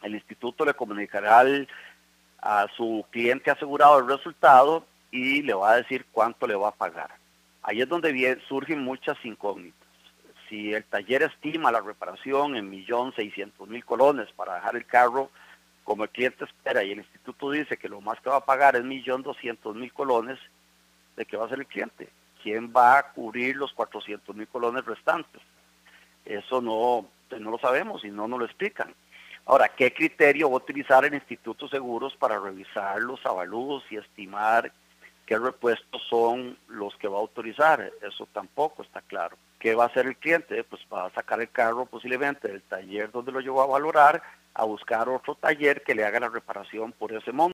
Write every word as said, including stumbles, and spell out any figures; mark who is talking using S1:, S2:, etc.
S1: el instituto le comunicará al, a su cliente asegurado el resultado y le va a decir cuánto le va a pagar. Ahí es donde viene, surgen muchas incógnitas. Si el taller estima la reparación en un millón seiscientos mil colones para dejar el carro como el cliente espera y el instituto dice que lo más que va a pagar es un millón doscientos mil colones, ¿de qué va a hacer el cliente? ¿Quién va a cubrir los cuatrocientos mil colones restantes? Eso no, no lo sabemos y no nos lo explican. Ahora, ¿qué criterio va a utilizar el Instituto Seguros para revisar los avalúos y estimar qué repuestos son los que va a autorizar? Eso tampoco está claro. ¿Qué va a hacer el cliente? Pues va a sacar el carro posiblemente del taller donde lo llevó a valorar, a buscar otro taller que le haga la reparación por ese monto.